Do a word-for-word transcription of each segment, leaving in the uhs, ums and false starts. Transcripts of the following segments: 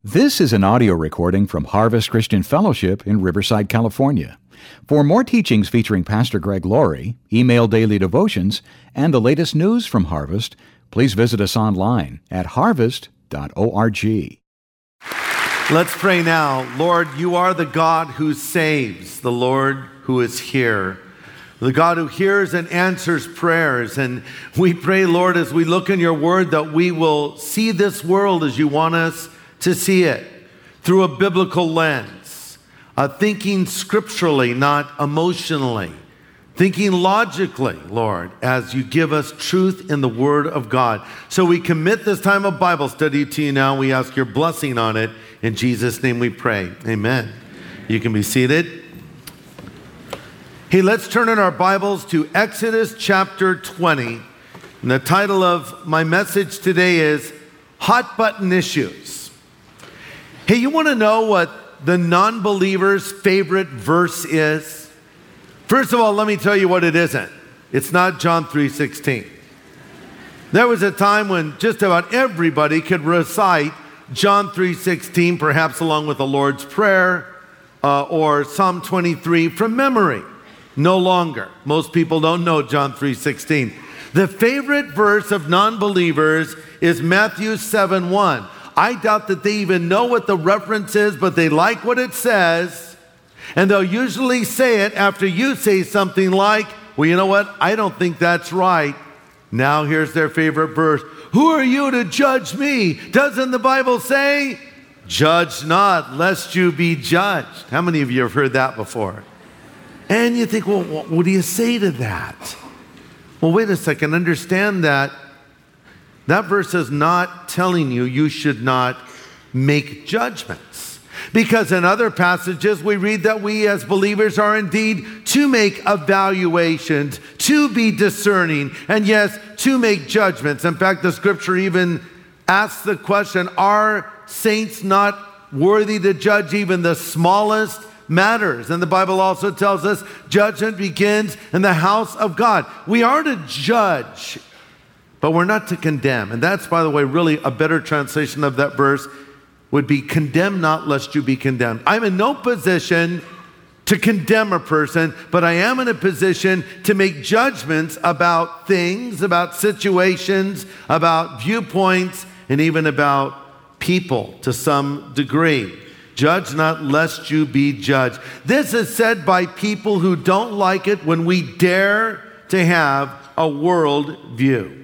This is an audio recording from Harvest Christian Fellowship in Riverside, California. For more teachings featuring Pastor Greg Laurie, email daily devotions, and the latest news from Harvest, please visit us online at harvest dot org. Let's pray now. Lord, you are the God who saves, the Lord who is here, the God who hears and answers prayers. And we pray, Lord, as we look in your word, that we will see this world as you want us to see it, through a biblical lens, uh, thinking scripturally, not emotionally, thinking logically, Lord, as you give us truth in the word of God. So we commit this time of Bible study to you now. We ask your blessing on it. In Jesus' name we pray. Amen. You can be seated. Hey, let's turn in our Bibles to Exodus chapter twenty. And the title of my message today is Hot Button Issues. Hey, you want to know what the non-believer's favorite verse is? First of all, let me tell you what it isn't. It's not John three sixteen. There was a time when just about everybody could recite John three sixteen, perhaps along with the Lord's Prayer uh, or Psalm twenty-three from memory. No longer. Most people don't know John three sixteen. The favorite verse of non-believers is Matthew seven one. I doubt that they even know what the reference is, but they like what it says. And they'll usually say it after you say something like, well, you know what? I don't think that's right. Now here's their favorite verse. Who are you to judge me? Doesn't the Bible say, judge not, lest you be judged? How many of you have heard that before? And you think, well, what do you say to that? Well, wait a second. Understand that that verse is not telling you you should not make judgments. Because in other passages, we read that we as believers are indeed to make evaluations, to be discerning, and yes, to make judgments. In fact, the scripture even asks the question, are saints not worthy to judge even the smallest matters? And the Bible also tells us judgment begins in the house of God. We are to judge, but we're not to condemn. And that's, by the way, really a better translation of that verse would be condemn not lest you be condemned. I'm in no position to condemn a person, but I am in a position to make judgments about things, about situations, about viewpoints, and even about people to some degree. Judge not lest you be judged. This is said by people who don't like it when we dare to have a world view.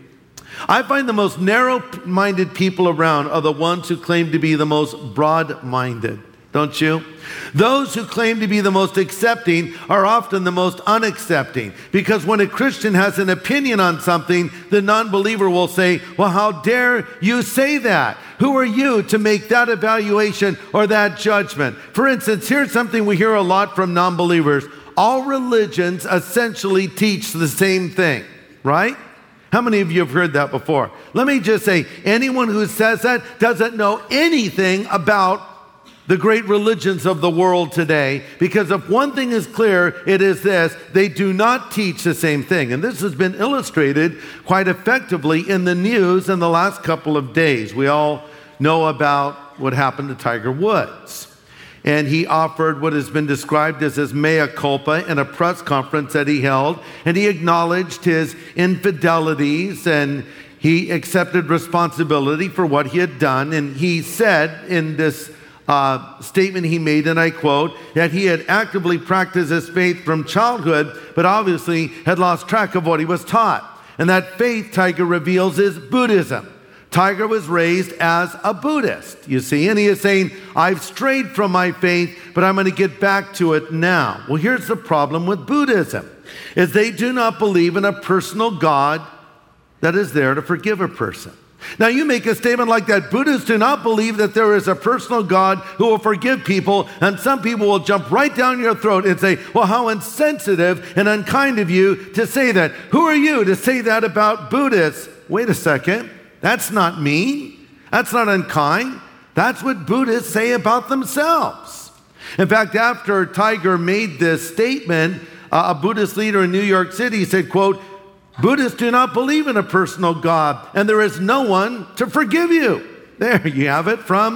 I find the most narrow-minded people around are the ones who claim to be the most broad-minded, don't you? Those who claim to be the most accepting are often the most unaccepting, because when a Christian has an opinion on something, the non-believer will say, well, how dare you say that? Who are you to make that evaluation or that judgment? For instance, here's something we hear a lot from non-believers. All religions essentially teach the same thing, right? How many of you have heard that before? Let me just say, anyone who says that doesn't know anything about the great religions of the world today, because if one thing is clear, it is this: they do not teach the same thing. And this has been illustrated quite effectively in the news in the last couple of days. We all know about what happened to Tiger Woods. And he offered what has been described as his mea culpa in a press conference that he held. And he acknowledged his infidelities and he accepted responsibility for what he had done. And he said in this uh, statement he made, and I quote, that he had actively practiced his faith from childhood, but obviously had lost track of what he was taught. And that faith, Tiger reveals, is Buddhism. Tiger was raised as a Buddhist, you see, and he is saying, I've strayed from my faith, but I'm going to get back to it now. Well, here's the problem with Buddhism, is they do not believe in a personal God that is there to forgive a person. Now, you make a statement like that, Buddhists do not believe that there is a personal God who will forgive people, and some people will jump right down your throat and say, well, how insensitive and unkind of you to say that. Who are you to say that about Buddhists? Wait a second. That's not mean. That's not unkind. That's what Buddhists say about themselves. In fact, after Tiger made this statement, uh, a Buddhist leader in New York City said, quote, Buddhists do not believe in a personal God, and there is no one to forgive you. There you have it from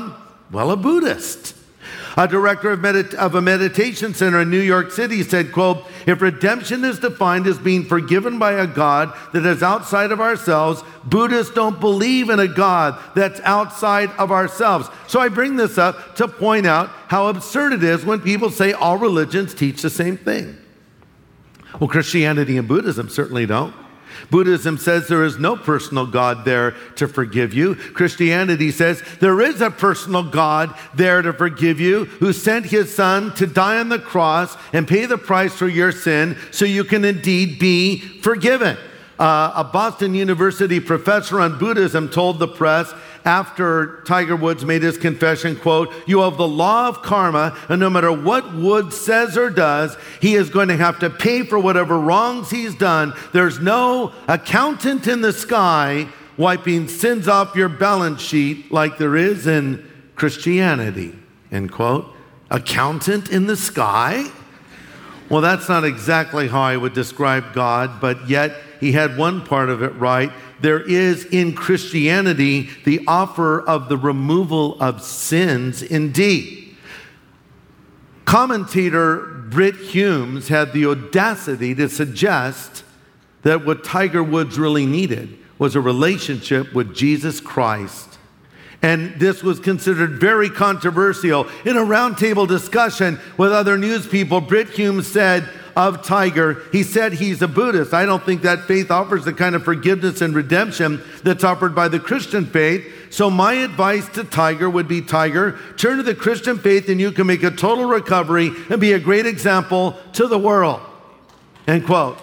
Well, a Buddhist. A director of, medit- of a meditation center in New York City said, quote, if redemption is defined as being forgiven by a God that is outside of ourselves, Buddhists don't believe in a God that's outside of ourselves. So I bring this up to point out how absurd it is when people say all religions teach the same thing. Well, Christianity and Buddhism certainly don't. Buddhism says there is no personal God there to forgive you. Christianity says there is a personal God there to forgive you, who sent his son to die on the cross and pay the price for your sin so you can indeed be forgiven. Uh, a Boston University professor on Buddhism told the press after Tiger Woods made his confession, quote, you have the law of karma, and no matter what Woods says or does, he is going to have to pay for whatever wrongs he's done. There's no accountant in the sky wiping sins off your balance sheet like there is in Christianity, end quote. Accountant in the sky? Well, that's not exactly how I would describe God, but yet he had one part of it right. There is in Christianity the offer of the removal of sins indeed. Commentator Britt Humes had the audacity to suggest that what Tiger Woods really needed was a relationship with Jesus Christ. And this was considered very controversial. In a roundtable discussion with other news people, Britt Humes said of Tiger, he said he's a Buddhist. I don't think that faith offers the kind of forgiveness and redemption that's offered by the Christian faith. So my advice to Tiger would be, Tiger, turn to the Christian faith and you can make a total recovery and be a great example to the world. End quote.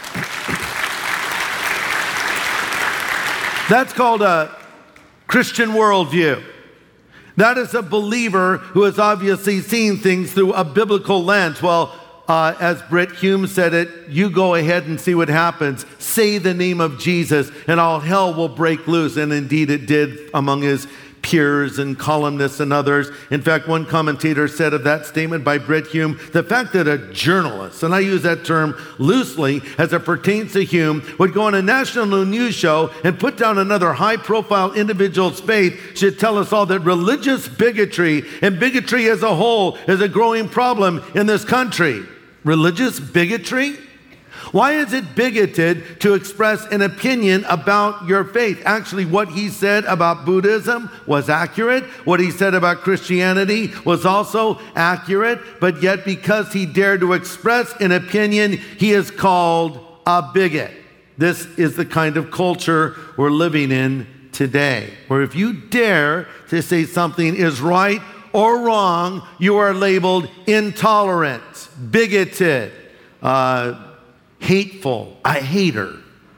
That's called a Christian worldview. That is a believer who has obviously seen things through a biblical lens. Well, uh, as Britt Humes said it, you go ahead and see what happens. Say the name of Jesus and all hell will break loose. And indeed it did among his peers and columnists and others. In fact, one commentator said of that statement by Britt Hume, the fact that a journalist, and I use that term loosely as it pertains to Hume, would go on a national news show and put down another high-profile individual's faith should tell us all that religious bigotry and bigotry as a whole is a growing problem in this country. Religious bigotry? Why is it bigoted to express an opinion about your faith? Actually, what he said about Buddhism was accurate. What he said about Christianity was also accurate. But yet, because he dared to express an opinion, he is called a bigot. This is the kind of culture we're living in today, where if you dare to say something is right or wrong, you are labeled intolerant, bigoted, uh, hateful, a hater.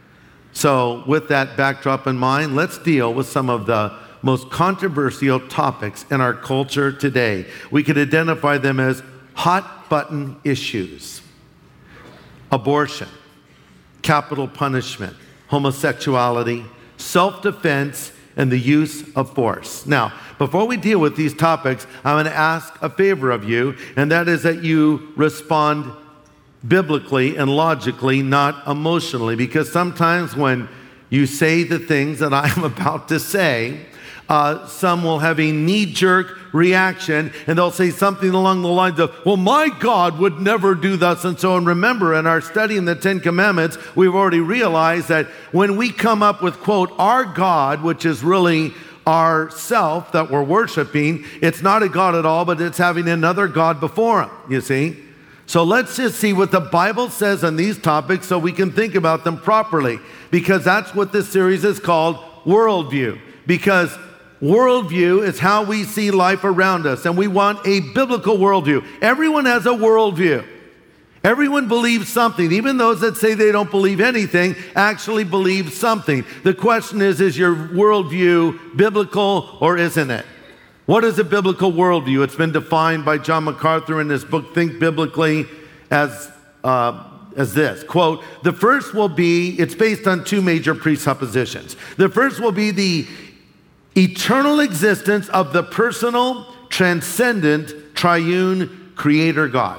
So with that backdrop in mind, let's deal with some of the most controversial topics in our culture today. We could identify them as hot button issues: abortion, capital punishment, homosexuality, self-defense, and the use of force. Now, before we deal with these topics, I'm going to ask a favor of you, and that is that you respond biblically and logically, not emotionally, because sometimes when you say the things that I'm about to say, uh, some will have a knee-jerk reaction, and they'll say something along the lines of, well, my God would never do thus and so. And remember, in our study in the Ten Commandments, we've already realized that when we come up with, quote, our God, which is really our self that we're worshiping, it's not a God at all, but it's having another God before him, you see. So let's just see what the Bible says on these topics so we can think about them properly, because that's what this series is called, Worldview. Because worldview is how we see life around us, and we want a biblical worldview. Everyone has a worldview. Everyone believes something. Even those that say they don't believe anything actually believe something. The question is, is your worldview biblical or isn't it? What is a biblical worldview? It's been defined by John MacArthur in his book, Think Biblically, as, uh, as this, quote, the first will be, it's based on two major presuppositions. The first will be the eternal existence of the personal, transcendent, triune creator God.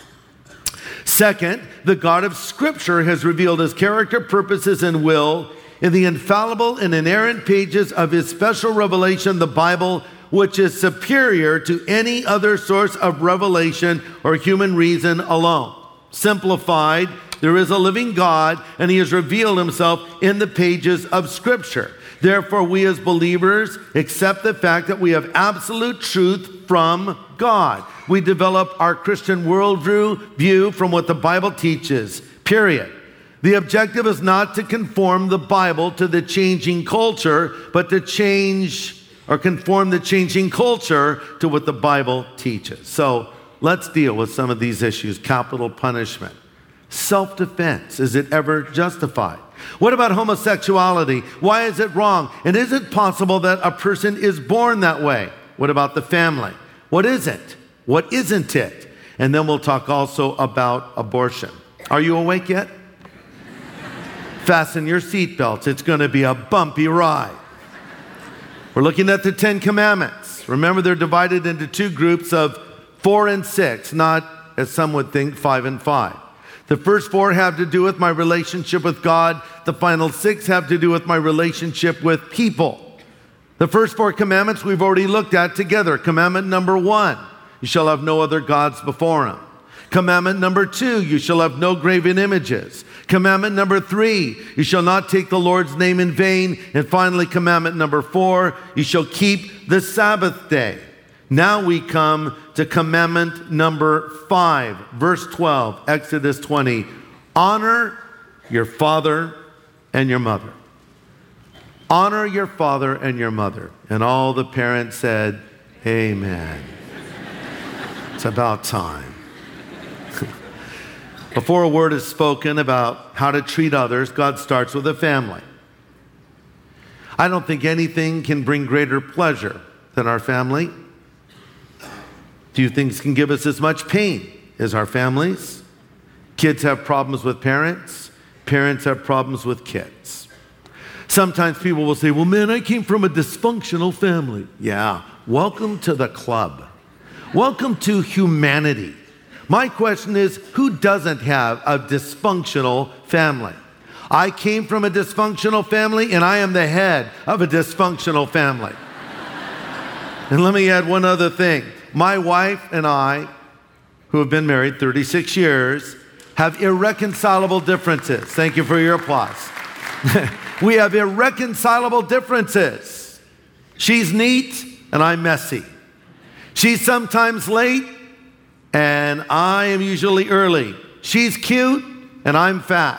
Second, the God of Scripture has revealed his character, purposes, and will in the infallible and inerrant pages of his special revelation, the Bible, which is superior to any other source of revelation or human reason alone. Simplified, there is a living God, and he has revealed himself in the pages of Scripture. Therefore, we as believers accept the fact that we have absolute truth from God. We develop our Christian worldview view from what the Bible teaches, period. The objective is not to conform the Bible to the changing culture, but to change or conform the changing culture to what the Bible teaches. So let's deal with some of these issues. Capital punishment. Self-defense, is it ever justified? What about homosexuality? Why is it wrong? And is it possible that a person is born that way? What about the family? What is it? What isn't it? And then we'll talk also about abortion. Are you awake yet? Fasten your seatbelts. It's going to be a bumpy ride. We're looking at the Ten Commandments. Remember, they're divided into two groups of four and six, not, as some would think, five and five. The first four have to do with my relationship with God. The final six have to do with my relationship with people. The first four commandments we've already looked at together. Commandment number one, you shall have no other gods before him. Commandment number two, you shall have no graven images. Commandment number three, you shall not take the Lord's name in vain. And finally, commandment number four, you shall keep the Sabbath day. Now we come to commandment number five, verse twelve, Exodus twenty. Honor your father and your mother. Honor your father and your mother. And all the parents said, amen. It's about time. Before a word is spoken about how to treat others, God starts with a family. I don't think anything can bring greater pleasure than our family. Few things can give us as much pain as our families. Kids have problems with parents. Parents have problems with kids. Sometimes people will say, well, man, I came from a dysfunctional family. Yeah, welcome to the club. Welcome to humanity. My question is, who doesn't have a dysfunctional family? I came from a dysfunctional family, and I am the head of a dysfunctional family. And let me add one other thing. My wife and I, who have been married thirty-six years, have irreconcilable differences. Thank you for your applause. We have irreconcilable differences. She's neat, and I'm messy. She's sometimes late, and I am usually early. She's cute, and I'm fat.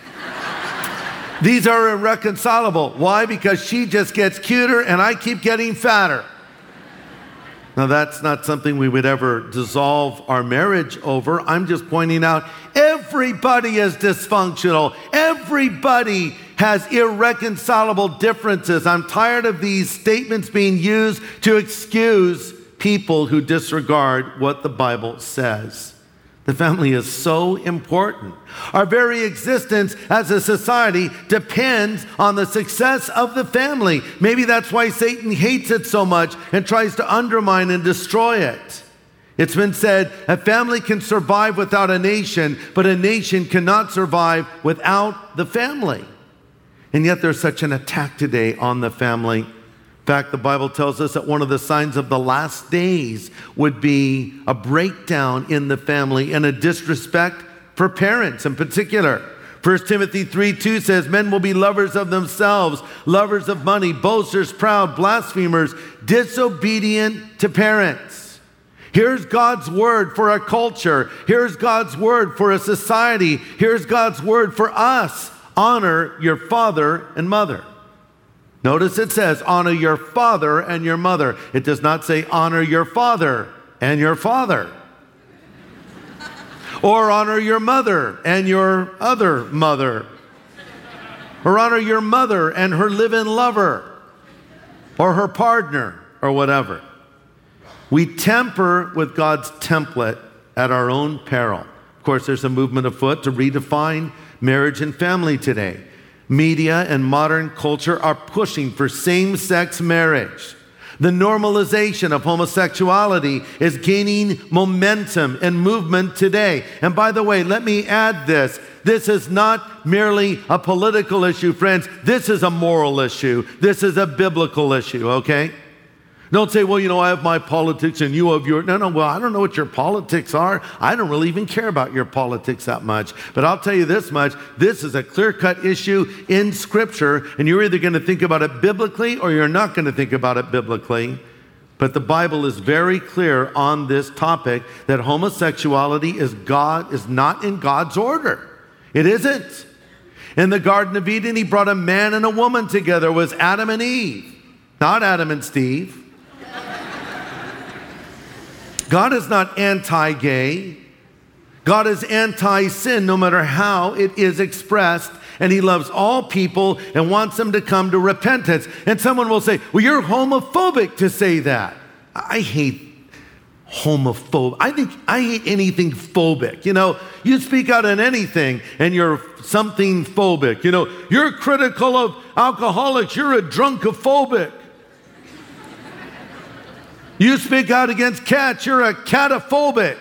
These are irreconcilable. Why? Because she just gets cuter, and I keep getting fatter. Now, that's not something we would ever dissolve our marriage over. I'm just pointing out everybody is dysfunctional. Everybody has irreconcilable differences. I'm tired of these statements being used to excuse people who disregard what the Bible says. The family is so important. Our very existence as a society depends on the success of the family. Maybe that's why Satan hates it so much and tries to undermine and destroy it. It's been said, a family can survive without a nation, but a nation cannot survive without the family. And yet there's such an attack today on the family. In fact, the Bible tells us that one of the signs of the last days would be a breakdown in the family and a disrespect for parents in particular. First Timothy three two says, men will be lovers of themselves, lovers of money, boasters, proud, blasphemers, disobedient to parents. Here's God's word for a culture. Here's God's word for a society. Here's God's word for us. Honor your father and mother. Notice it says, honor your father and your mother. It does not say, honor your father and your father. Or honor your mother and your other mother. Or honor your mother and her live-in lover. Or her partner, or whatever. We temper with God's template at our own peril. Of course, there's a movement afoot to redefine marriage and family today. Media and modern culture are pushing for same-sex marriage. The normalization of homosexuality is gaining momentum and movement today. And by the way, let me add this. This is not merely a political issue, friends. This is a moral issue. This is a biblical issue, okay? Don't say, well, you know, I have my politics and you have your, no, no, well, I don't know what your politics are. I don't really even care about your politics that much. But I'll tell you this much, this is a clear-cut issue in Scripture, and you're either going to think about it biblically or you're not going to think about it biblically. But the Bible is very clear on this topic that homosexuality is God, is not in God's order. It isn't. In the Garden of Eden, he brought a man and a woman together. It was Adam and Eve, not Adam and Steve. God is not anti-gay. God is anti-sin, no matter how it is expressed. And he loves all people and wants them to come to repentance. And someone will say, well, you're homophobic to say that. I hate homophobic. I think I hate anything phobic. You know, you speak out on anything and you're something phobic. You know, you're critical of alcoholics. You're a drunkophobic. You speak out against cats, you're a catophobic.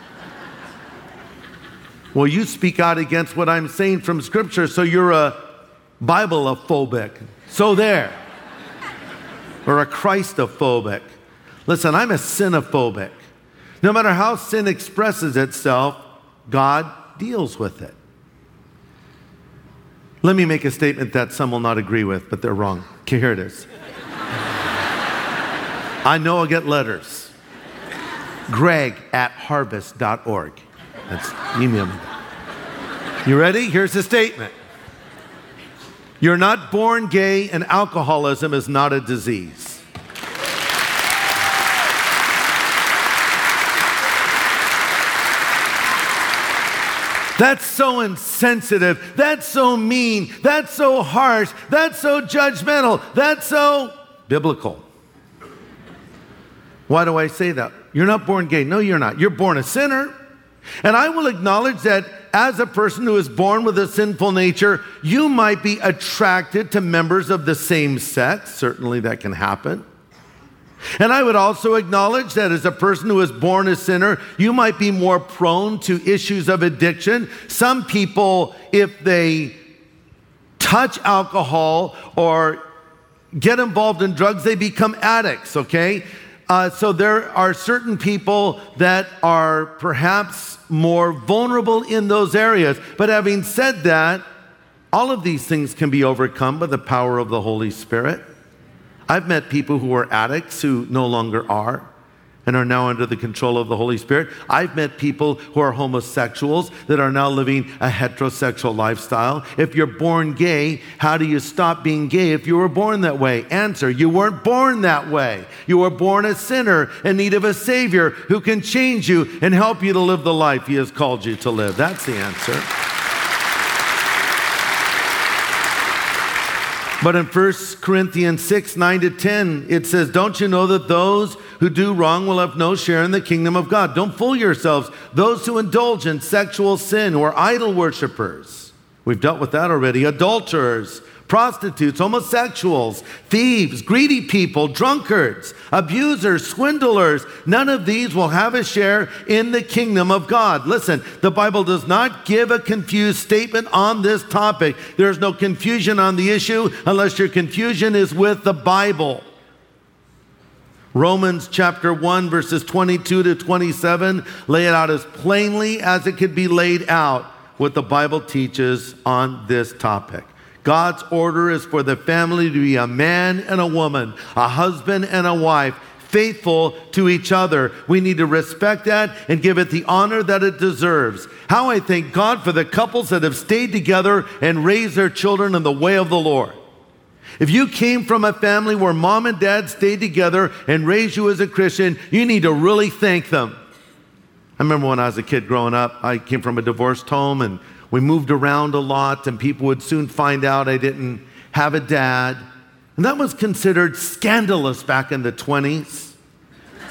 Well, you speak out against what I'm saying from Scripture, so you're a Bibleophobic. So there. Or a Christophobic. Listen, I'm a sinophobic. No matter how sin expresses itself, God deals with it. Let me make a statement that some will not agree with, but they're wrong. Okay, here it is. I know I'll get letters. Greg at harvest dot org. That's email me. You ready? Here's the statement. You're not born gay, and alcoholism is not a disease. That's so insensitive. That's so mean. That's so harsh. That's so judgmental. That's so biblical. Why do I say that? You're not born gay. No, you're not. You're born a sinner. And I will acknowledge that as a person who is born with a sinful nature, you might be attracted to members of the same sex. Certainly that can happen. And I would also acknowledge that as a person who is born a sinner, you might be more prone to issues of addiction. Some people, if they touch alcohol or get involved in drugs, they become addicts, okay? Uh, so there are certain people that are perhaps more vulnerable in those areas. But having said that, all of these things can be overcome by the power of the Holy Spirit. I've met people who were addicts who no longer are and are now under the control of the Holy Spirit. I've met people who are homosexuals that are now living a heterosexual lifestyle. If you're born gay, how do you stop being gay if you were born that way? Answer, you weren't born that way. You were born a sinner in need of a Savior who can change you and help you to live the life He has called you to live. That's the answer. But in First Corinthians six, nine to ten, it says, don't you know that those who do wrong will have no share in the kingdom of God? Don't fool yourselves. Those who indulge in sexual sin or idol worshipers, we've dealt with that already, adulterers, prostitutes, homosexuals, thieves, greedy people, drunkards, abusers, swindlers, none of these will have a share in the kingdom of God. Listen, the Bible does not give a confused statement on this topic. There's no confusion on the issue unless your confusion is with the Bible. Romans chapter one, verses twenty-two to twenty-seven lay it out as plainly as it could be laid out what the Bible teaches on this topic. God's order is for the family to be a man and a woman, a husband and a wife, faithful to each other. We need to respect that and give it the honor that it deserves. How I thank God for the couples that have stayed together and raised their children in the way of the Lord. If you came from a family where mom and dad stayed together and raised you as a Christian, you need to really thank them. I remember when I was a kid growing up, I came from a divorced home and we moved around a lot, and people would soon find out I didn't have a dad. And that was considered scandalous back in the twenties. Well,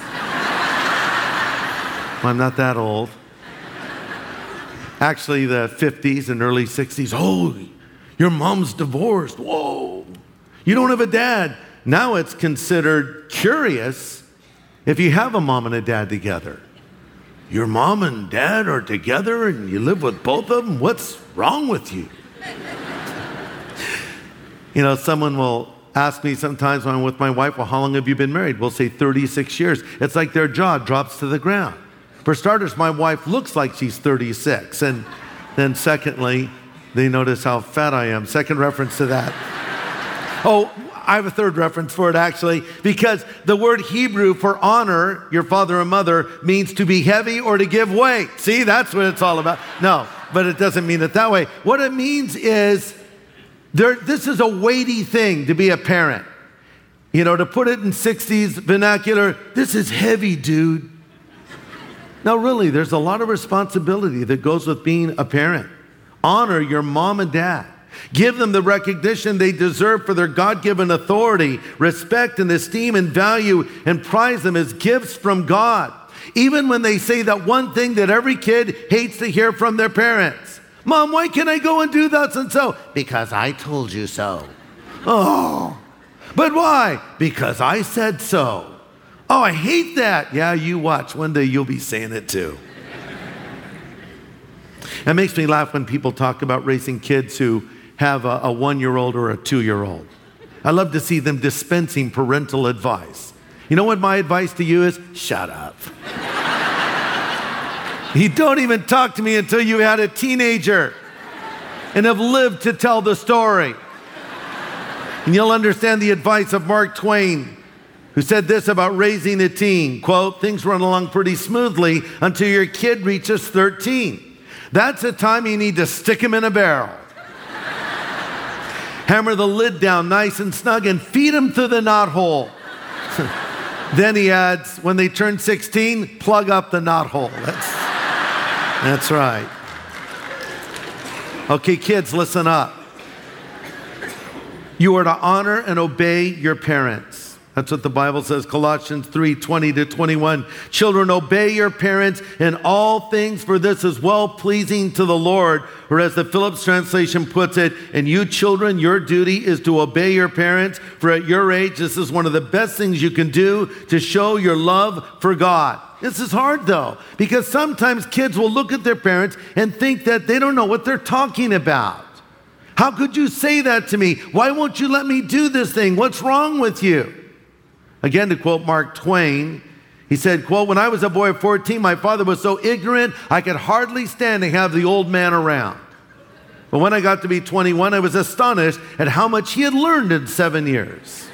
I'm not that old. Actually, the fifties and early sixties. Oh, your mom's divorced. Whoa. You don't have a dad. Now it's considered curious if you have a mom and a dad together. Your mom and dad are together and you live with both of them? What's wrong with you? You know, someone will ask me sometimes when I'm with my wife, well, how long have you been married? We'll say thirty-six years. It's like their jaw drops to the ground. For starters, my wife looks like she's thirty-six. And then secondly, they notice how fat I am. Second reference to that. Oh, I have a third reference for it actually, because the word Hebrew for honor your father and mother means to be heavy or to give weight. See, that's what it's all about. No, but it doesn't mean it that way. What it means is there, this is a weighty thing to be a parent. You know, to put it in sixties vernacular, this is heavy, dude. Now, really, there's a lot of responsibility that goes with being a parent. Honor your mom and dad. Give them the recognition they deserve for their God-given authority, respect and esteem and value, and prize them as gifts from God. Even when they say that one thing that every kid hates to hear from their parents. Mom, why can't I go and do that and so? Because I told you so. Oh, but why? Because I said so. Oh, I hate that. Yeah, you watch. One day you'll be saying it too. It makes me laugh when people talk about raising kids who have a, a one-year-old or a two-year-old. I love to see them dispensing parental advice. You know what my advice to you is? Shut up. You don't even talk to me until you had a teenager and have lived to tell the story. And you'll understand the advice of Mark Twain, who said this about raising a teen, quote, things run along pretty smoothly until your kid reaches thirteen. That's the time you need to stick him in a barrel. Hammer the lid down nice and snug and feed them through the knothole. Then he adds, when they turn sixteen, plug up the knothole. That's, that's right. Okay, kids, listen up. You are to honor and obey your parents. That's what the Bible says, Colossians three, twenty to twenty-one. Children, obey your parents in all things, for this is well-pleasing to the Lord. Or as the Phillips translation puts it, and you children, your duty is to obey your parents, for at your age, this is one of the best things you can do to show your love for God. This is hard though, because sometimes kids will look at their parents and think that they don't know what they're talking about. How could you say that to me? Why won't you let me do this thing? What's wrong with you? Again, to quote Mark Twain, he said, quote, when I was a boy of fourteen, my father was so ignorant, I could hardly stand to have the old man around. But when I got to be twenty-one, I was astonished at how much he had learned in seven years.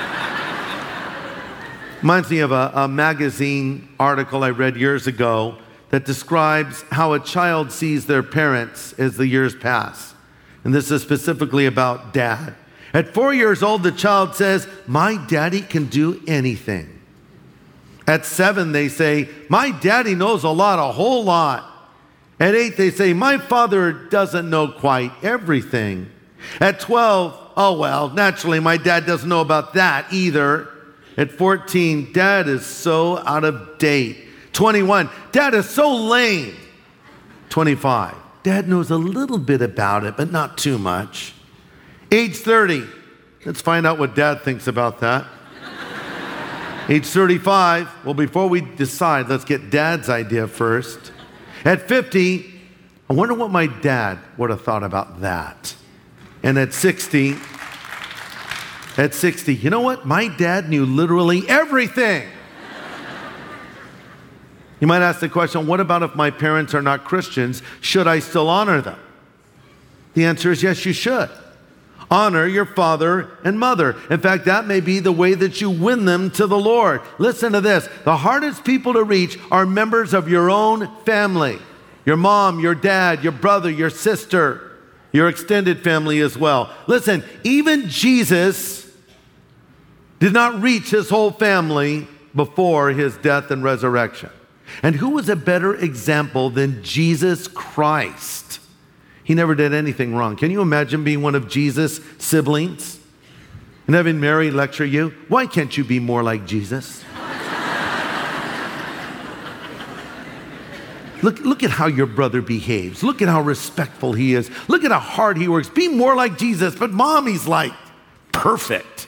Reminds me of a, a magazine article I read years ago that describes how a child sees their parents as the years pass. And this is specifically about dad. At four years old, the child says, my daddy can do anything. At seven, they say, my daddy knows a lot, a whole lot. At eight, they say, my father doesn't know quite everything. At twelve, oh well, naturally, my dad doesn't know about that either. At fourteen, dad is so out of date. twenty-one, dad is so lame. twenty-five, dad knows a little bit about it, but not too much. Age thirty, let's find out what dad thinks about that. Age thirty-five, well, before we decide, let's get dad's idea first. At fifty, I wonder what my dad would have thought about that. And at sixty, at sixty, you know what? My dad knew literally everything. You might ask the question, what about if my parents are not Christians? Should I still honor them? The answer is yes, you should. Honor your father and mother. In fact, that may be the way that you win them to the Lord. Listen to this. The hardest people to reach are members of your own family. Your mom, your dad, your brother, your sister, your extended family as well. Listen, even Jesus did not reach his whole family before his death and resurrection. And who was a better example than Jesus Christ? He never did anything wrong. Can you imagine being one of Jesus' siblings and having Mary lecture you? Why can't you be more like Jesus? Look, look at how your brother behaves. Look at how respectful he is. Look at how hard he works. Be more like Jesus. But mommy's like, perfect.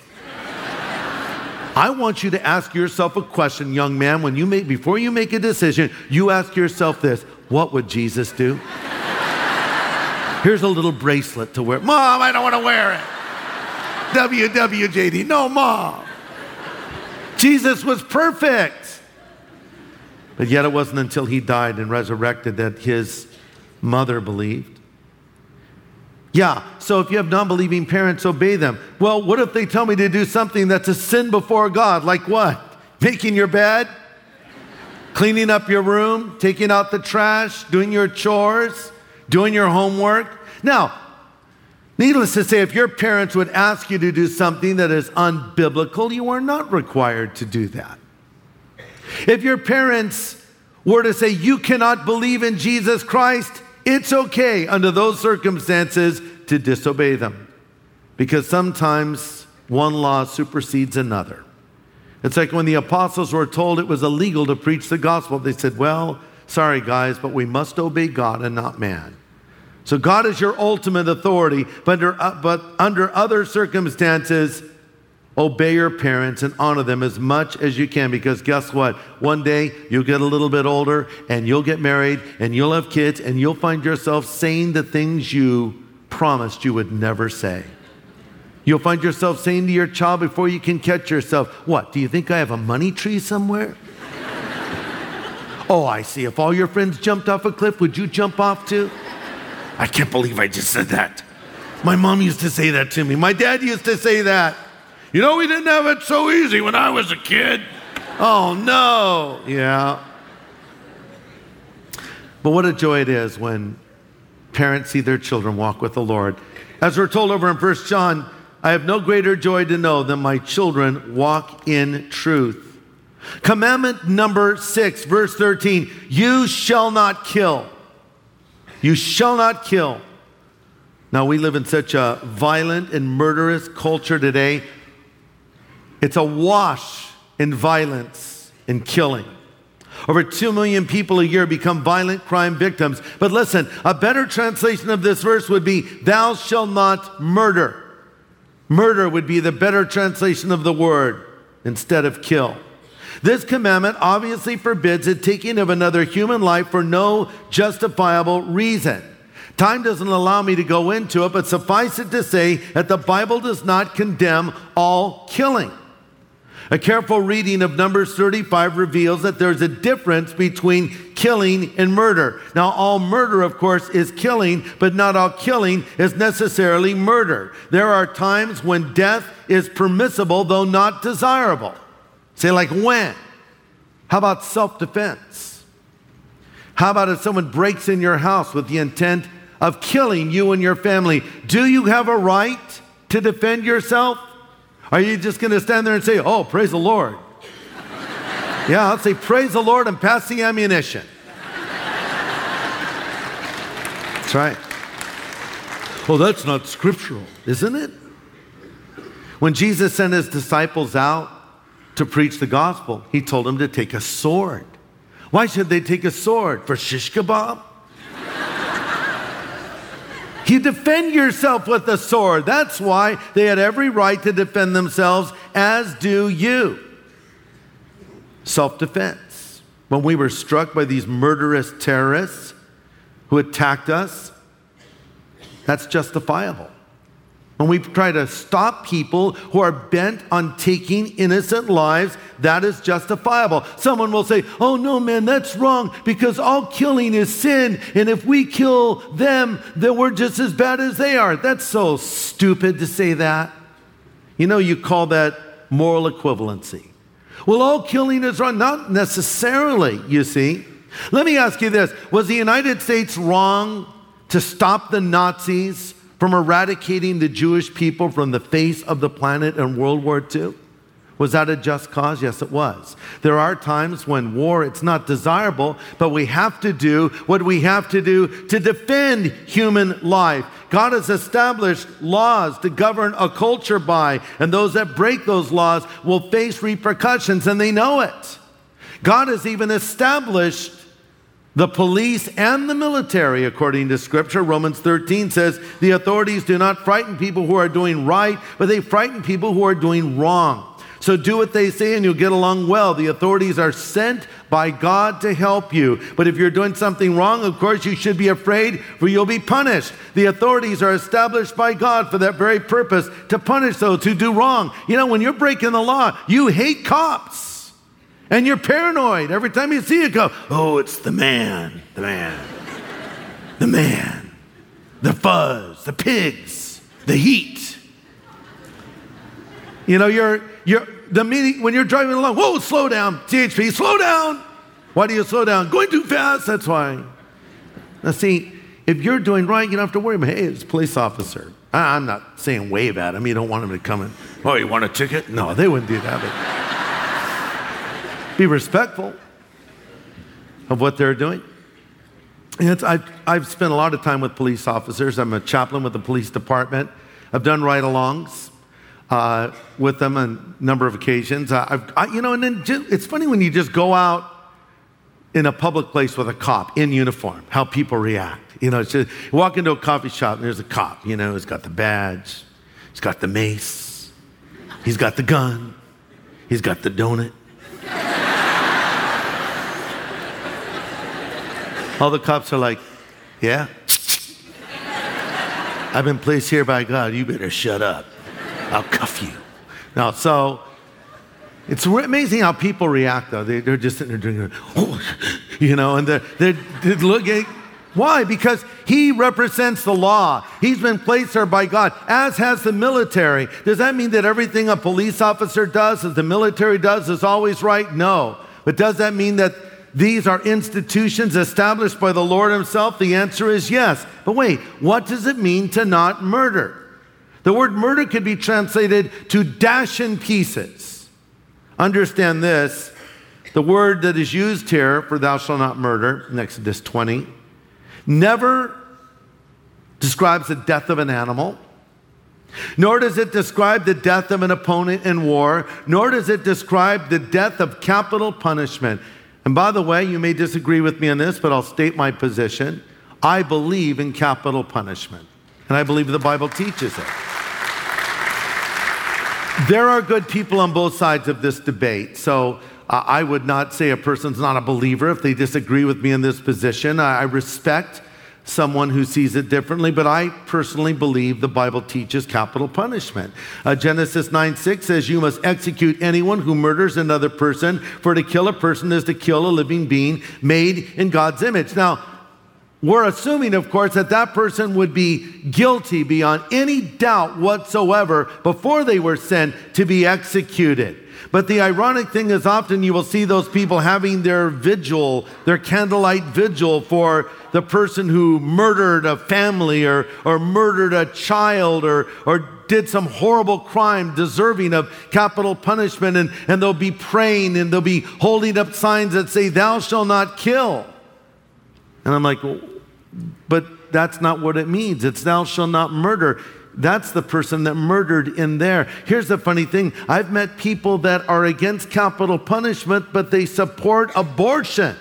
I want you to ask yourself a question, young man. When you make, before you make a decision, you ask yourself this: what would Jesus do? Here's a little bracelet to wear. Mom, I don't want to wear it. W W J D, no, Mom. Jesus was perfect. But yet it wasn't until he died and resurrected that his mother believed. Yeah, so if you have non-believing parents, obey them. Well, what if they tell me to do something that's a sin before God? Like what? Making your bed? Cleaning up your room? Taking out the trash? Doing your chores? Doing your homework? Now, needless to say, if your parents would ask you to do something that is unbiblical, you are not required to do that. If your parents were to say you cannot believe in Jesus Christ, it's okay under those circumstances to disobey them. Because sometimes one law supersedes another. It's like when the apostles were told it was illegal to preach the gospel. They said, well, sorry guys, but we must obey God and not man. So God is your ultimate authority, but under, uh, but under other circumstances, obey your parents and honor them as much as you can, because guess what? One day you'll get a little bit older and you'll get married and you'll have kids and you'll find yourself saying the things you promised you would never say. You'll find yourself saying to your child before you can catch yourself, what, do you think I have a money tree somewhere? Oh, I see. If all your friends jumped off a cliff, would you jump off too? I can't believe I just said that. My mom used to say that to me. My dad used to say that. You know, we didn't have it so easy when I was a kid. Oh, no. Yeah. But what a joy it is when parents see their children walk with the Lord. As we're told over in First John, I have no greater joy to know than my children walk in truth. Commandment number six, verse thirteen, you shall not kill. You shall not kill. Now, we live in such a violent and murderous culture today. It's awash in violence and killing. Over two million people a year become violent crime victims. But listen, a better translation of this verse would be, thou shalt not murder. Murder would be the better translation of the word instead of kill. This commandment obviously forbids the taking of another human life for no justifiable reason. Time doesn't allow me to go into it, but suffice it to say that the Bible does not condemn all killing. A careful reading of Numbers thirty-five reveals that there's a difference between killing and murder. Now, all murder, of course, is killing, but not all killing is necessarily murder. There are times when death is permissible, though not desirable. Say, like when? How about self-defense? How about if someone breaks in your house with the intent of killing you and your family? Do you have a right to defend yourself? Are you just going to stand there and say, oh, praise the Lord? Yeah, I'll say, praise the Lord and pass the ammunition. That's right. Well, that's not scriptural, isn't it? When Jesus sent his disciples out to preach the gospel, he told them to take a sword. Why should they take a sword? For shish kebab? You defend yourself with a sword. That's why they had every right to defend themselves, as do you. Self-defense. When we were struck by these murderous terrorists who attacked us, that's justifiable. When we try to stop people who are bent on taking innocent lives, that is justifiable. Someone will say, oh no, man, that's wrong because all killing is sin. And if we kill them, then we're just as bad as they are. That's so stupid to say that. You know, you call that moral equivalency. Well, all killing is wrong. Not necessarily, you see. Let me ask you this. Was the United States wrong to stop the Nazis from eradicating the Jewish people from the face of the planet in World War Two? Was that a just cause? Yes, it was. There are times when war, it's not desirable, but we have to do what we have to do to defend human life. God has established laws to govern a culture by, and those that break those laws will face repercussions, and they know it. God has even established the police and the military, according to Scripture. Romans thirteen says, the authorities do not frighten people who are doing right, but they frighten people who are doing wrong. So do what they say and you'll get along well. The authorities are sent by God to help you. But if you're doing something wrong, of course, you should be afraid, for you'll be punished. The authorities are established by God for that very purpose, to punish those who do wrong. You know, when you're breaking the law, you hate cops. And you're paranoid. Every time you see it, go, oh, it's the man, the man, the man, the fuzz, the pigs, the heat. You know, you're, you're, the meeting, when you're driving along, whoa, slow down, T H P, slow down. Why do you slow down? Going too fast, that's why. Now see, if you're doing right, you don't have to worry about, hey, it's a police officer. I, I'm not saying wave at him. You don't want him to come in, oh, you want a ticket? No, they wouldn't do that. But be respectful of what they're doing. And it's, I've, I've spent a lot of time with police officers. I'm a chaplain with the police department. I've done ride-alongs Uh, with them on a number of occasions. Uh, I've, I, you know, and then just, it's funny when you just go out in a public place with a cop in uniform, how people react. You know, it's just, you walk into a coffee shop and there's a cop, you know, he's got the badge, he's got the mace, he's got the gun, he's got the donut. All the cops are like, yeah, I've been placed here by God, you better shut up. I'll cuff you. Now, so it's amazing how people react, though. They, they're just sitting there doing, oh, you know, and they're, they're, they're looking. Why? Because he represents the law. He's been placed there by God, as has the military. Does that mean that everything a police officer does, as the military does, is always right? No. But does that mean that these are institutions established by the Lord himself? The answer is yes. But wait, what does it mean to not murder? The word murder could be translated to dash in pieces. Understand this, the word that is used here for thou shalt not murder, in Exodus twenty, never describes the death of an animal, nor does it describe the death of an opponent in war, nor does it describe the death of capital punishment. And by the way, you may disagree with me on this, but I'll state my position. I believe in capital punishment, and I believe the Bible teaches it. There are good people on both sides of this debate, so uh, I would not say a person's not a believer if they disagree with me in this position. I, I respect someone who sees it differently, but I personally believe the Bible teaches capital punishment. Uh, Genesis nine six says, you must execute anyone who murders another person, for to kill a person is to kill a living being made in God's image. Now, we're assuming, of course, that that person would be guilty beyond any doubt whatsoever before they were sent to be executed. But the ironic thing is often you will see those people having their vigil, their candlelight vigil for the person who murdered a family or, or murdered a child or, or did some horrible crime deserving of capital punishment. And, and they'll be praying and they'll be holding up signs that say, thou shalt not kill. And I'm like, well, but that's not what it means. It's thou shalt not murder. That's the person that murdered in there. Here's the funny thing. I've met people that are against capital punishment, but they support abortion.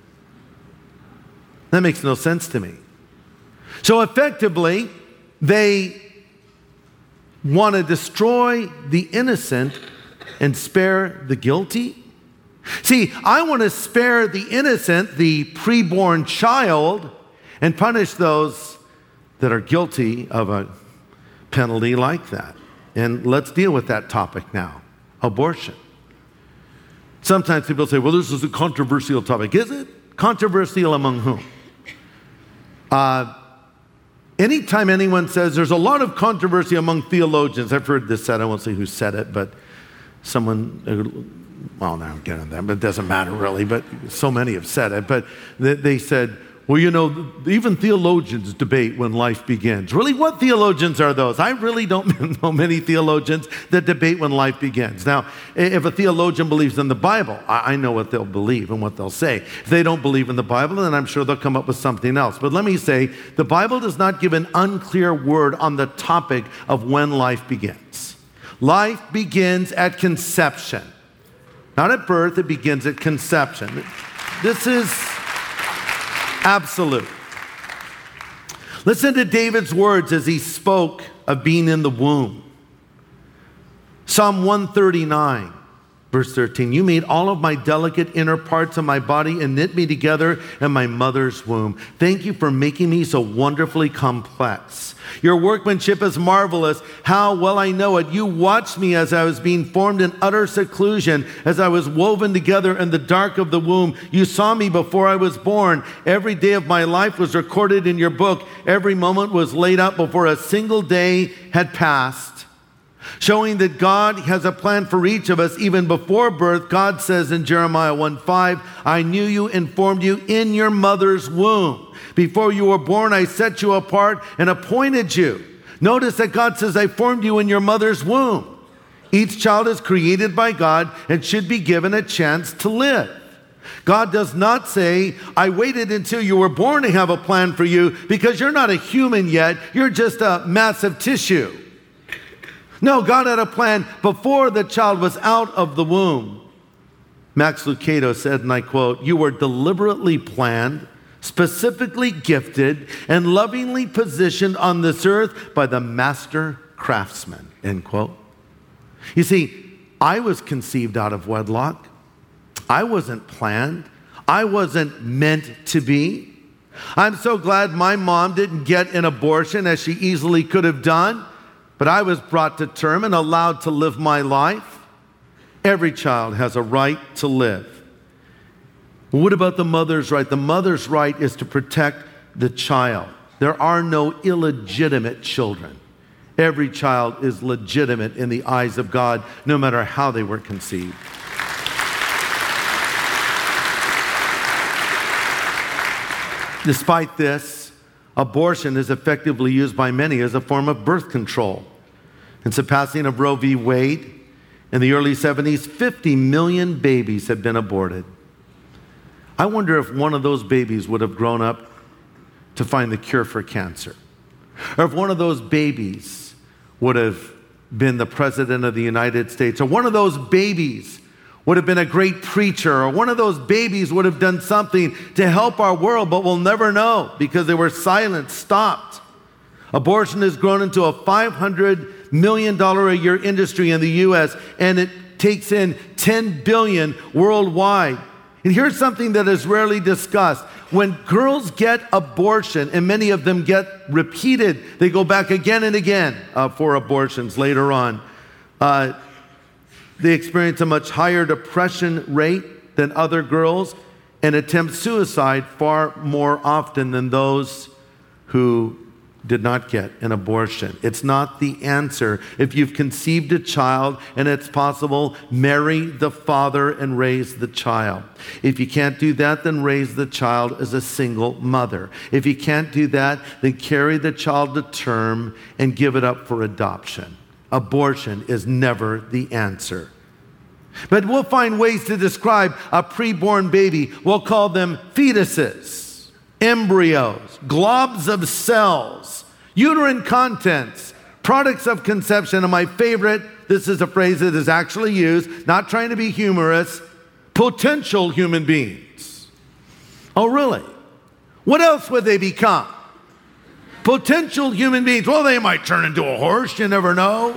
That makes no sense to me. So effectively, they want to destroy the innocent and spare the guilty. See, I want to spare the innocent, the preborn child, and punish those that are guilty of a penalty like that. And let's deal with that topic now, abortion. Sometimes people say, well, this is a controversial topic. Is it? Controversial among whom? Uh, anytime anyone says there's a lot of controversy among theologians, I've heard this said, I won't say who said it, but someone, well, now I'm getting that, but it doesn't matter really, but so many have said it, but they, they said, well, you know, even theologians debate when life begins. Really, what theologians are those? I really don't know many theologians that debate when life begins. Now, if a theologian believes in the Bible, I know what they'll believe and what they'll say. If they don't believe in the Bible, then I'm sure they'll come up with something else. But let me say, the Bible does not give an unclear word on the topic of when life begins. Life begins at conception. Not at birth, it begins at conception. This is absolute. Listen to David's words as he spoke of being in the womb. Psalm one thirty-nine, verse thirteen, you made all of my delicate inner parts of my body and knit me together in my mother's womb. Thank you for making me so wonderfully complex. Your workmanship is marvelous. How well I know it. You watched me as I was being formed in utter seclusion, as I was woven together in the dark of the womb. You saw me before I was born. Every day of my life was recorded in your book. Every moment was laid out before a single day had passed. Showing that God has a plan for each of us even before birth. God says in Jeremiah one five, I knew you and formed you in your mother's womb. Before you were born, I set you apart and appointed you. Notice that God says, I formed you in your mother's womb. Each child is created by God and should be given a chance to live. God does not say, I waited until you were born to have a plan for you because you're not a human yet. You're just a massive tissue. No, God had a plan before the child was out of the womb. Max Lucado said, and I quote, you were deliberately planned, specifically gifted, and lovingly positioned on this earth by the master craftsman, end quote. You see, I was conceived out of wedlock. I wasn't planned. I wasn't meant to be. I'm so glad my mom didn't get an abortion as she easily could have done. But I was brought to term and allowed to live my life. Every child has a right to live. What about the mother's right? The mother's right is to protect the child. There are no illegitimate children. Every child is legitimate in the eyes of God, no matter how they were conceived. Despite this, abortion is effectively used by many as a form of birth control. Since the passing of Roe v. Wade in the early seventies, fifty million babies had been aborted. I wonder if one of those babies would have grown up to find the cure for cancer. Or if one of those babies would have been the president of the United States. Or one of those babies would have been a great preacher, or one of those babies would have done something to help our world, but we'll never know because they were silent, stopped. Abortion has grown into a five hundred million dollars a year industry in the U S, and it takes in ten billion dollars worldwide. And here's something that is rarely discussed. When girls get abortion, and many of them get repeated, they go back again and again uh, for abortions later on. Uh, They experience a much higher depression rate than other girls and attempt suicide far more often than those who did not get an abortion. It's not the answer. If you've conceived a child and it's possible, marry the father and raise the child. If you can't do that, then raise the child as a single mother. If you can't do that, then carry the child to term and give it up for adoption. Abortion is never the answer. But we'll find ways to describe a preborn baby. We'll call them fetuses, embryos, globs of cells, uterine contents, products of conception, and my favorite, this is a phrase that is actually used, not trying to be humorous, potential human beings. Oh, really? What else would they become? Potential human beings. Well, they might turn into a horse, you never know.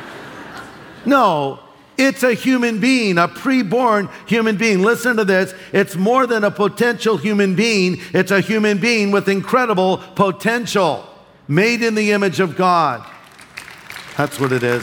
No, it's a human being, a preborn human being. Listen to this. It's more than a potential human being. It's a human being with incredible potential, made in the image of God. That's what it is.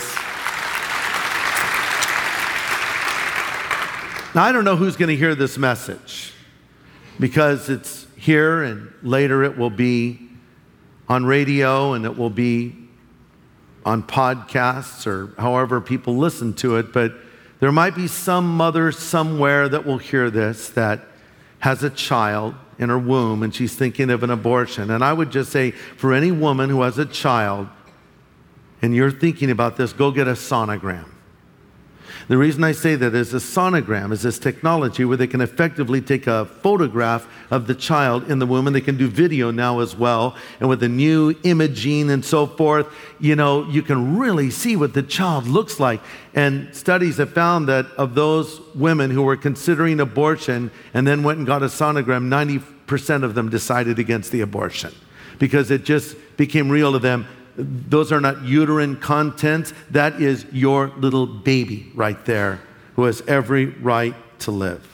Now, I don't know who's going to hear this message because it's here and later it will be on radio and it will be on podcasts or however people listen to it, but there might be some mother somewhere that will hear this that has a child in her womb and she's thinking of an abortion. And I would just say for any woman who has a child and you're thinking about this, go get a sonogram. The reason I say that is a sonogram is this technology where they can effectively take a photograph of the child in the womb, and they can do video now as well. And with the new imaging and so forth, you know, you can really see what the child looks like. And studies have found that of those women who were considering abortion and then went and got a sonogram, ninety percent of them decided against the abortion because it just became real to them. those are not uterine contents. That is your little baby right there who has every right to live.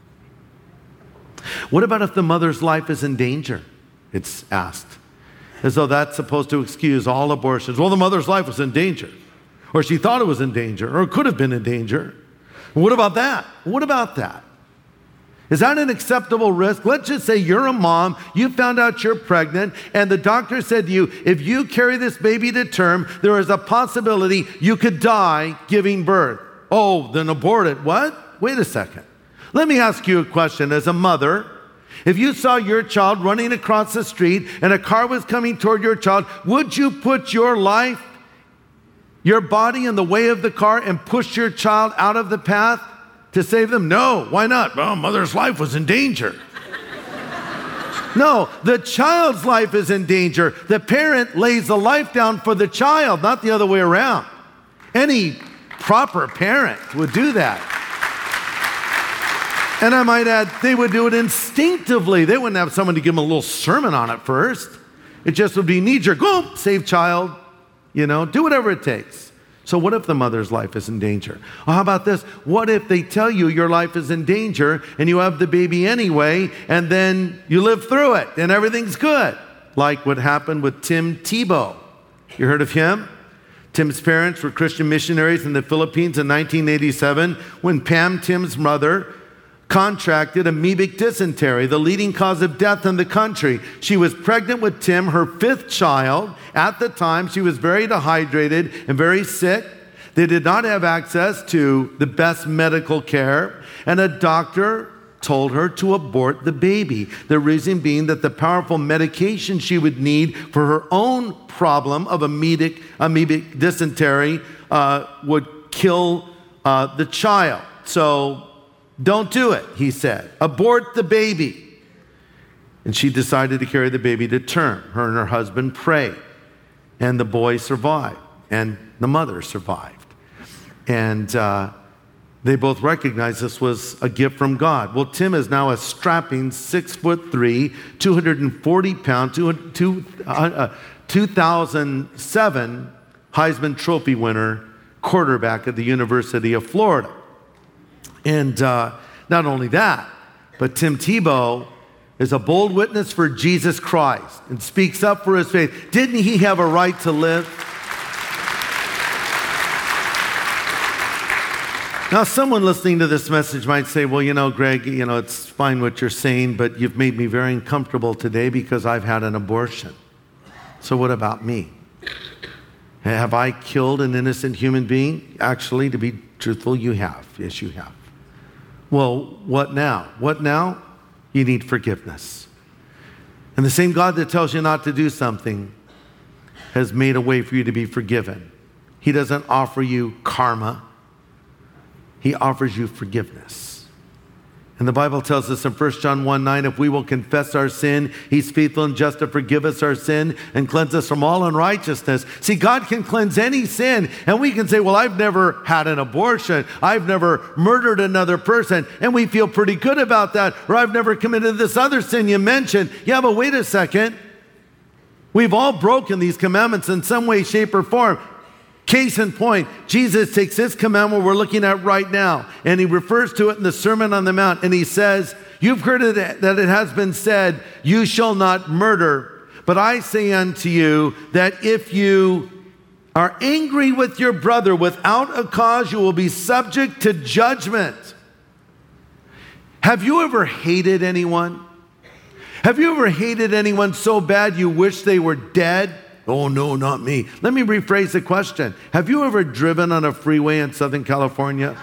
What about if the mother's life is in danger? It's asked. As though that's supposed to excuse all abortions. Well, the mother's life was in danger. Or she thought it was in danger, or it could have been in danger. What about that? What about that? Is that an acceptable risk? Let's just say you're a mom, you found out you're pregnant, and the doctor said to you, if you carry this baby to term, there is a possibility you could die giving birth. Oh, then abort it. What? Wait a second. Let me ask you a question. As a mother, if you saw your child running across the street and a car was coming toward your child, would you put your life, your body in the way of the car and push your child out of the path to save them? No. Why not? Well, mother's life was in danger. No, the child's life is in danger. The parent lays the life down for the child, not the other way around. Any proper parent would do that. And I might add, they would do it instinctively. They wouldn't have someone to give them a little sermon on it first. It just would be knee-jerk, go, save child, you know, do whatever it takes. So what if the mother's life is in danger? Well, how about this? What if they tell you your life is in danger and you have the baby anyway, and then you live through it and everything's good? Like what happened with Tim Tebow. You heard of him? Tim's parents were Christian missionaries in the Philippines in nineteen eighty-seven when Pam, Tim's mother, contracted amoebic dysentery, the leading cause of death in the country. She was pregnant with Tim, her fifth child. At the time, she was very dehydrated and very sick. They did not have access to the best medical care, and a doctor told her to abort the baby. The reason being that the powerful medication she would need for her own problem of amoebic, amoebic dysentery uh, would kill uh, the child. So don't do it, he said. Abort the baby. And she decided to carry the baby to term. Her and her husband prayed. And the boy survived. And the mother survived. And uh, they both recognized this was a gift from God. Well, Tim is now a strapping six foot three, two hundred forty pound, two, two, uh, uh, two thousand seven Heisman Trophy winner, quarterback at the University of Florida. And uh, not only that, but Tim Tebow is a bold witness for Jesus Christ and speaks up for his faith. Didn't he have a right to live? Now, someone listening to this message might say, well, you know, Greg, you know, it's fine what you're saying, but you've made me very uncomfortable today because I've had an abortion. So what about me? Have I killed an innocent human being? Actually, to be truthful, you have. Yes, you have. Well, what now? What now? You need forgiveness. And the same God that tells you not to do something has made a way for you to be forgiven. He doesn't offer you karma. He offers you forgiveness. And the Bible tells us in First John one nine, if we will confess our sin, he's faithful and just to forgive us our sin and cleanse us from all unrighteousness. See, God can cleanse any sin. And we can say, well, I've never had an abortion. I've never murdered another person. And we feel pretty good about that. Or I've never committed this other sin you mentioned. Yeah, but wait a second. We've all broken these commandments in some way, shape, or form. Case in point, Jesus takes this commandment we're looking at right now, and he refers to it in the Sermon on the Mount, and he says, you've heard it, that it has been said, you shall not murder. But I say unto you that if you are angry with your brother without a cause, you will be subject to judgment. Have you ever hated anyone? Have you ever hated anyone so bad you wish they were dead? Oh, no, not me. Let me rephrase the question. Have you ever driven on a freeway in Southern California?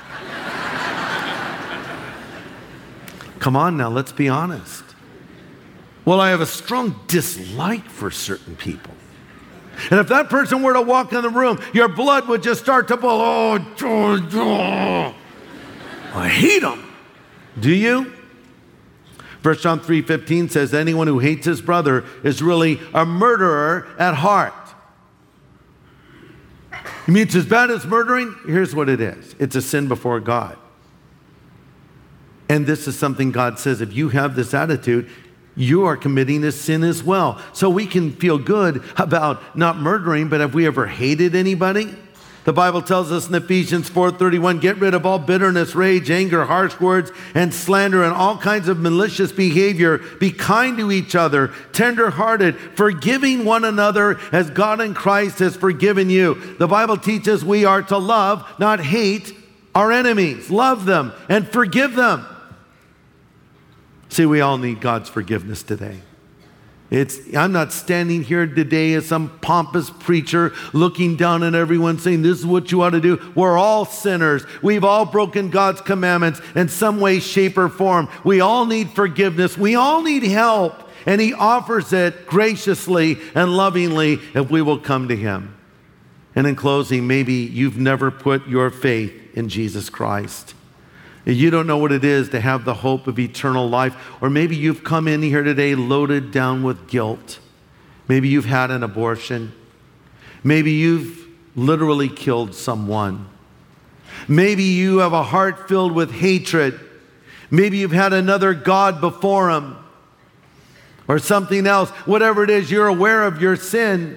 Come on now, let's be honest. Well, I have a strong dislike for certain people. And if that person were to walk in the room, your blood would just start to boil. Oh, oh, oh. I hate them. Do you? First John three fifteen says, anyone who hates his brother is really a murderer at heart. You mean it's as bad as murdering? Here's what it is. It's a sin before God. And this is something God says, if you have this attitude, you are committing a sin as well. So we can feel good about not murdering, but have we ever hated anybody? The Bible tells us in Ephesians four thirty-one, get rid of all bitterness, rage, anger, harsh words, and slander, and all kinds of malicious behavior. Be kind to each other, tender-hearted, forgiving one another as God in Christ has forgiven you. The Bible teaches we are to love, not hate, our enemies. Love them and forgive them. See, we all need God's forgiveness today. It's, I'm not standing here today as some pompous preacher looking down on everyone saying, this is what you ought to do. We're all sinners. We've all broken God's commandments in some way, shape, or form. We all need forgiveness. We all need help. And He offers it graciously and lovingly if we will come to Him. And in closing, maybe you've never put your faith in Jesus Christ. You don't know what it is to have the hope of eternal life. Or maybe you've come in here today loaded down with guilt. Maybe you've had an abortion. Maybe you've literally killed someone. Maybe you have a heart filled with hatred. Maybe you've had another god before Him. Or something else. Whatever it is, you're aware of your sin.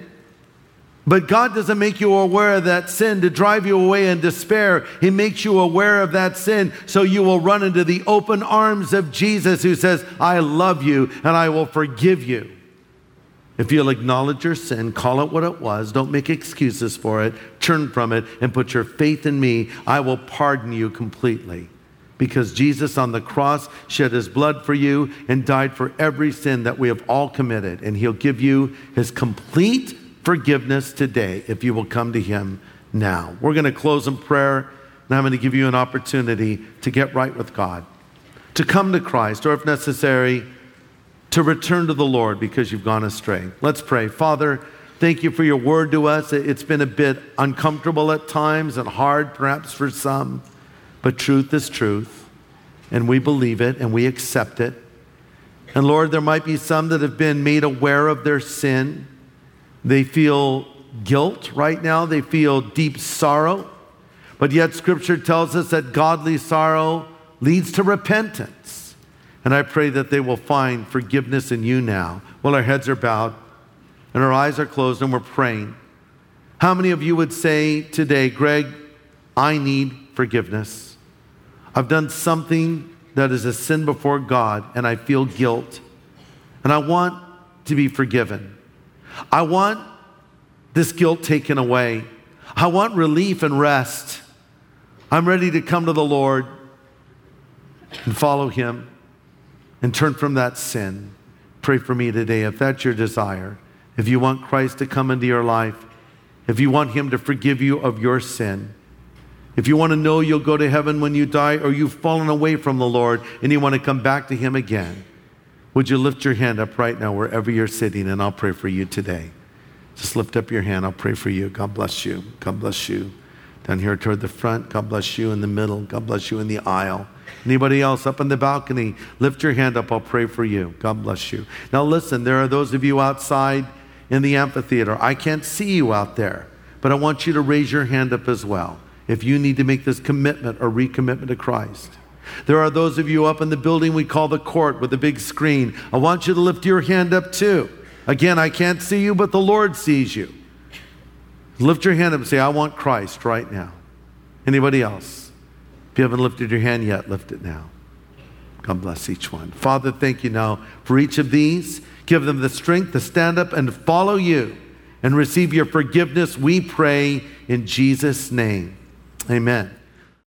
But God doesn't make you aware of that sin to drive you away in despair. He makes you aware of that sin so you will run into the open arms of Jesus, who says, I love you and I will forgive you. If you'll acknowledge your sin, call it what it was, don't make excuses for it, turn from it and put your faith in me, I will pardon you completely. Because Jesus on the cross shed His blood for you and died for every sin that we have all committed. And He'll give you His complete forgiveness today if you will come to Him now. We're going to close in prayer, and I'm going to give you an opportunity to get right with God, to come to Christ, or if necessary, to return to the Lord because you've gone astray. Let's pray. Father, thank you for your word to us. It's been a bit uncomfortable at times and hard perhaps for some, but truth is truth, and we believe it and we accept it. And Lord, there might be some that have been made aware of their sin. They feel guilt right now. They feel deep sorrow. But yet Scripture tells us that godly sorrow leads to repentance. And I pray that they will find forgiveness in you now. While our heads are bowed and our eyes are closed and we're praying. How many of you would say today, Greg, I need forgiveness. I've done something that is a sin before God and I feel guilt. And I want to be forgiven. I want this guilt taken away. I want relief and rest. I'm ready to come to the Lord and follow Him and turn from that sin. Pray for me today if that's your desire. If you want Christ to come into your life, if you want Him to forgive you of your sin, if you want to know you'll go to heaven when you die, or you've fallen away from the Lord and you want to come back to Him again, would you lift your hand up right now wherever you're sitting, and I'll pray for you today. Just lift up your hand. I'll pray for you. God bless you. God bless you. Down here toward the front. God bless you in the middle. God bless you in the aisle. Anybody else up in the balcony? Lift your hand up. I'll pray for you. God bless you. Now listen, there are those of you outside in the amphitheater. I can't see you out there, but I want you to raise your hand up as well if you need to make this commitment or recommitment to Christ. There are those of you up in the building we call the court with the big screen. I want you to lift your hand up too. Again, I can't see you, but the Lord sees you. Lift your hand up and say, I want Christ right now. Anybody else? If you haven't lifted your hand yet, lift it now. God bless each one. Father, thank you now for each of these. Give them the strength to stand up and follow you and receive your forgiveness. We pray in Jesus' name. Amen.